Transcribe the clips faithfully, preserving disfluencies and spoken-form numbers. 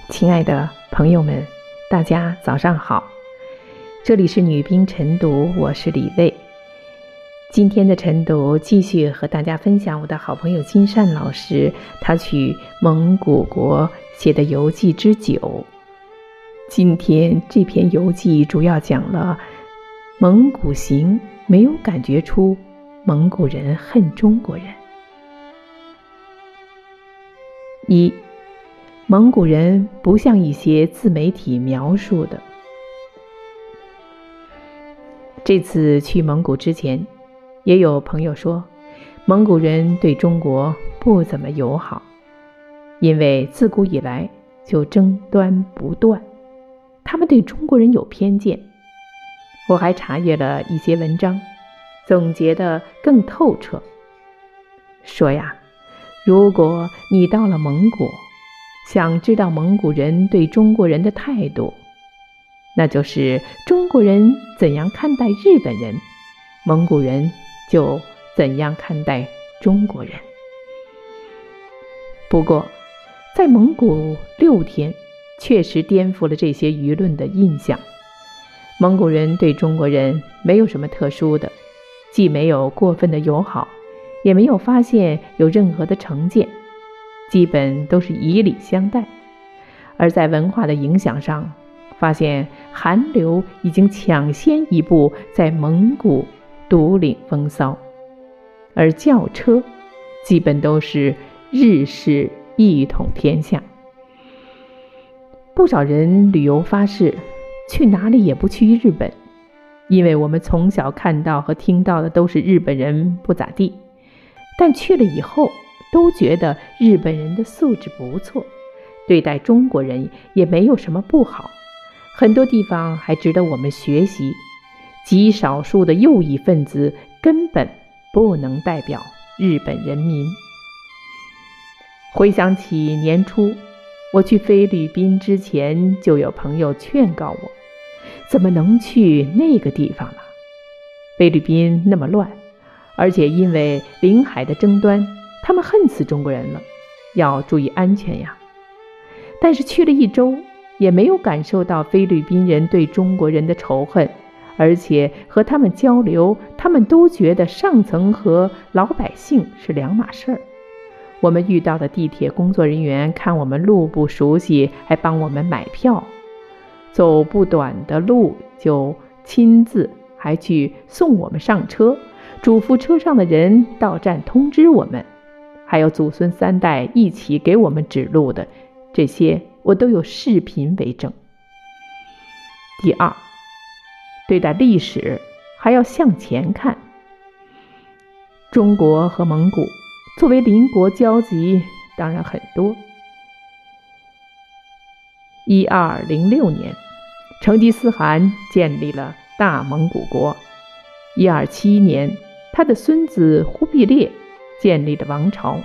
亲爱的朋友们，大家早上好，这里是女兵晨读，我是李卫。今天的晨读继续和大家分享我的好朋友金善老师他去蒙古国写的游记之九。今天这篇游记主要讲了蒙古行没有感觉出蒙古人恨中国人。一，蒙古人不像一些自媒体描述的。这次去蒙古之前，也有朋友说蒙古人对中国不怎么友好，因为自古以来就争端不断，他们对中国人有偏见。我还查阅了一些文章，总结得更透彻，说呀，如果你到了蒙古，想知道蒙古人对中国人的态度，那就是中国人怎样看待日本人，蒙古人就怎样看待中国人。不过在蒙古六天确实颠覆了这些舆论的印象。蒙古人对中国人没有什么特殊的，既没有过分的友好，也没有发现有任何的成见，基本都是以礼相待。而在文化的影响上，发现韩流已经抢先一步在蒙古独领风骚，而轿车基本都是日式一统天下。不少人旅游发誓去哪里也不去日本，因为我们从小看到和听到的都是日本人不咋地，但去了以后都觉得日本人的素质不错，对待中国人也没有什么不好，很多地方还值得我们学习。极少数的右翼分子根本不能代表日本人民。回想起年初我去菲律宾之前，就有朋友劝告我，怎么能去那个地方呢？菲律宾那么乱，而且因为领海的争端，他们恨死中国人了，要注意安全呀。但是去了一周，也没有感受到菲律宾人对中国人的仇恨，而且和他们交流，他们都觉得上层和老百姓是两码事儿。我们遇到的地铁工作人员看我们路不熟悉，还帮我们买票，走不短的路就亲自还去送我们上车，嘱咐车上的人到站通知我们，还有祖孙三代一起给我们指路的，这些我都有视频为证。第二，对待历史还要向前看。中国和蒙古作为邻国交集当然很多。一二零六年，成吉思汗建立了大蒙古国。一二七一年，他的孙子忽必烈建立了王朝。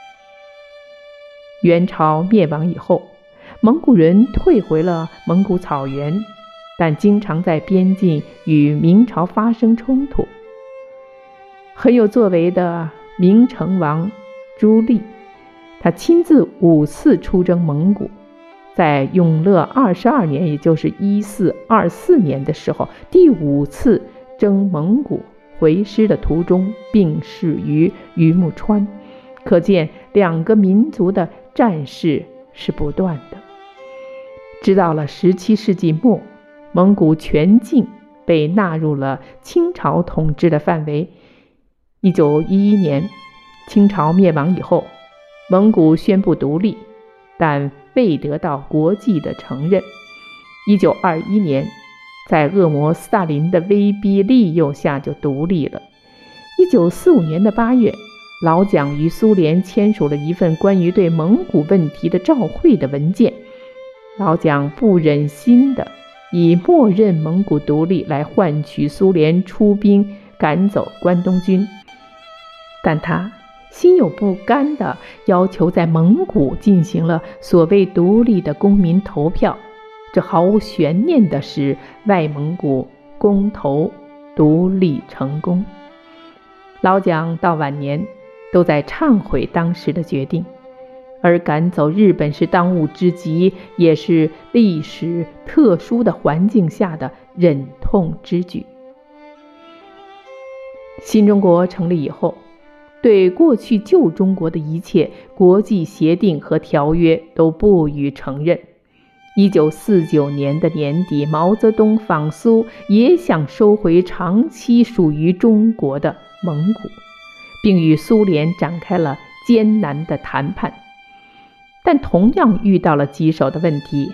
元朝灭亡以后，蒙古人退回了蒙古草原，但经常在边境与明朝发生冲突。很有作为的明成王朱棣，他亲自五次出征蒙古，在永乐二十二年，也就是一四二四年的时候，第五次征蒙古回师的途中病逝于榆木川，可见两个民族的战事是不断的。直到了十七世纪末，蒙古全境被纳入了清朝统治的范围。一九一一年，清朝灭亡以后，蒙古宣布独立，但未得到国际的承认。一九二一年，在恶魔斯大林的威逼利诱下就独立了。一九四五年的八月，老蒋与苏联签署了一份关于对蒙古问题的照会的文件。老蒋不忍心的以默认蒙古独立来换取苏联出兵赶走关东军，但他心有不甘地要求在蒙古进行了所谓独立的公民投票，这毫无悬念地使外蒙古公投独立成功。老蒋到晚年都在忏悔当时的决定， 而赶走日本是当务之急，也是历史特殊的环境下的忍痛之举。新中国成立以后，对过去旧中国的一切国际协定和条约都不予承认。一九四九年的年底，毛泽东访苏，也想收回长期属于中国的蒙古，并与苏联展开了艰难的谈判，但同样遇到了棘手的问题。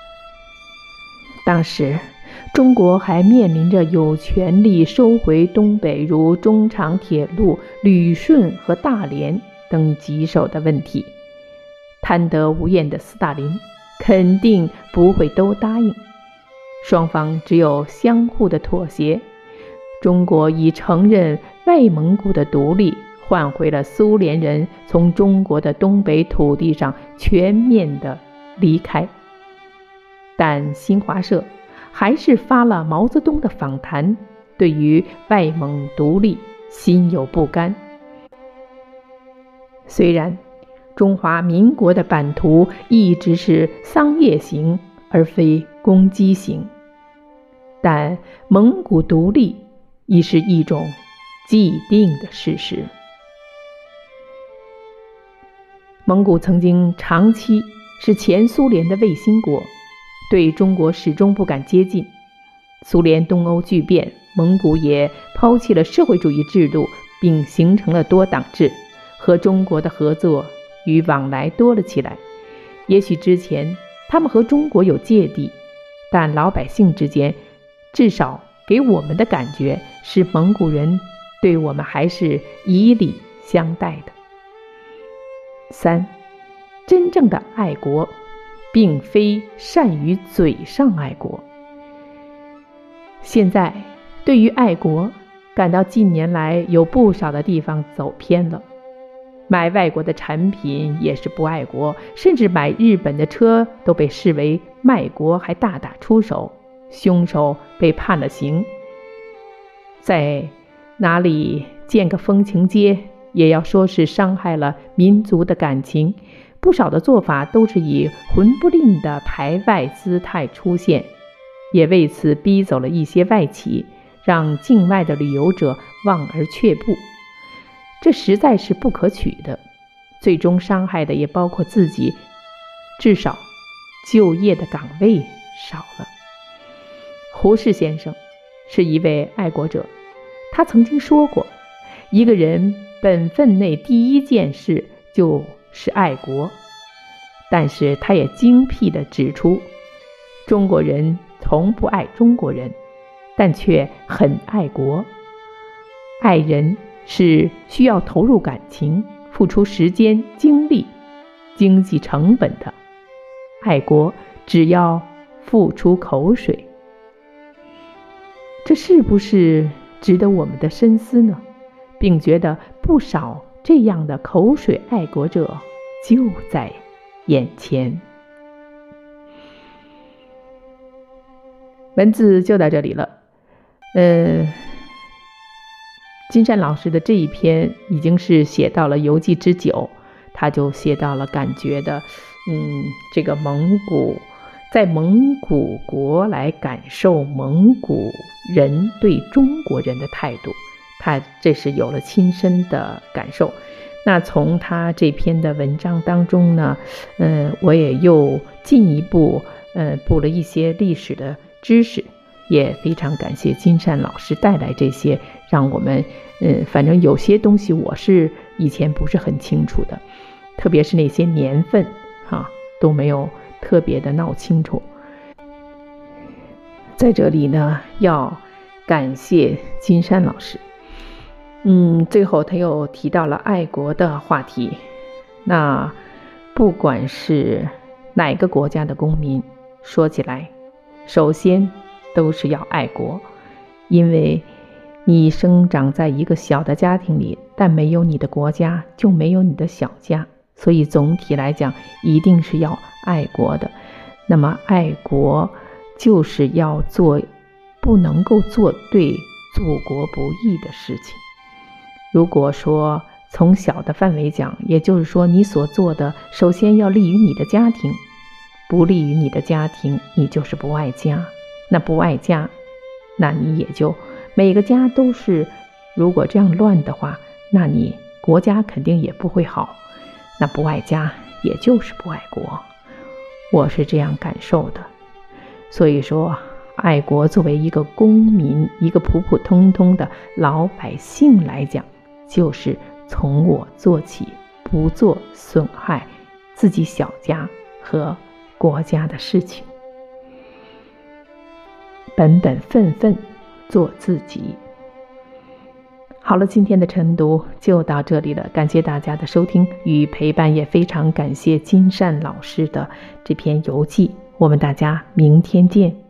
当时中国还面临着有权利收回东北如中长铁路、旅顺和大连等棘手的问题，贪得无厌的斯大林肯定不会都答应，双方只有相互的妥协。中国以承认外蒙古的独立，换回了苏联人从中国的东北土地上全面的离开。但新华社还是发了毛泽东的访谈，对于外蒙独立心有不甘。虽然中华民国的版图一直是桑叶形而非公鸡形，但蒙古独立已是一种既定的事实。蒙古曾经长期是前苏联的卫星国，对中国始终不敢接近。苏联东欧剧变，蒙古也抛弃了社会主义制度，并形成了多党制，和中国的合作与往来多了起来。也许之前他们和中国有芥蒂，但老百姓之间至少给我们的感觉是蒙古人对我们还是以礼相待的。三，真正的爱国并非善于嘴上爱国。现在对于爱国感到近年来有不少的地方走偏了，买外国的产品也是不爱国，甚至买日本的车都被视为卖国，还大打出手，凶手被判了刑。在哪里建个风情街，也要说是伤害了民族的感情。不少的做法都是以混不吝的排外姿态出现，也为此逼走了一些外企，让境外的旅游者望而却步。这实在是不可取的，最终伤害的也包括自己，至少就业的岗位少了。胡适先生是一位爱国者，他曾经说过，一个人本分内第一件事就是爱国。但是他也精辟地指出，中国人从不爱中国人，但却很爱国。爱人是需要投入感情、付出时间、精力、经济成本的，爱国只要付出口水。这是不是值得我们的深思呢？并觉得不少这样的口水爱国者就在眼前。文字就到这里了。呃，金山老师的这一篇已经是写到了游记之九，他就写到了感觉的，嗯，这个蒙古，在蒙古国来感受蒙古人对中国人的态度，他这是有了亲身的感受。那从他这篇的文章当中呢，呃，我也又进一步呃补了一些历史的知识，也非常感谢金山老师带来这些，让我们呃反正有些东西我是以前不是很清楚的，特别是那些年份哈、啊、都没有特别的闹清楚。在这里呢，要感谢金山老师。嗯，最后他又提到了爱国的话题。那不管是哪个国家的公民，说起来首先都是要爱国，因为你生长在一个小的家庭里，但没有你的国家就没有你的小家，所以总体来讲一定是要爱国的。那么爱国就是要做，不能够做对祖国不义的事情。如果说从小的范围讲，也就是说你所做的首先要利于你的家庭，不利于你的家庭，你就是不爱家。那不爱家，那你也就每个家都是，如果这样乱的话，那你国家肯定也不会好。那不爱家也就是不爱国，我是这样感受的。所以说爱国作为一个公民，一个普普通通的老百姓来讲，就是从我做起，不做损害自己小家和国家的事情，本本分分做自己。好了，今天的晨读就到这里了，感谢大家的收听与陪伴，也非常感谢金善老师的这篇游记，我们大家明天见。